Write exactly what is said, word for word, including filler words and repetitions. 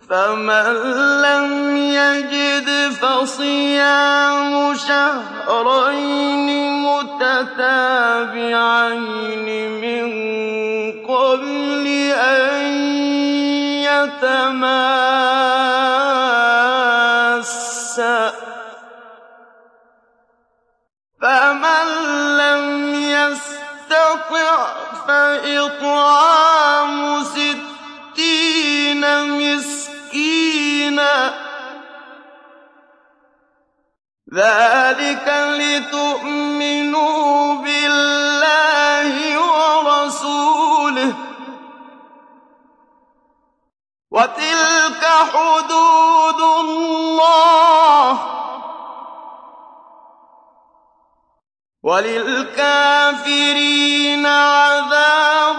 فمن لم يجد فصيام شهرين متتابعين من قبل أن يتماسا فمن لم يستطع فإطعام ستين مسكينا ذلك لتؤمنوا بالله ورسوله وتلك حدود الله وللكافرين عذاب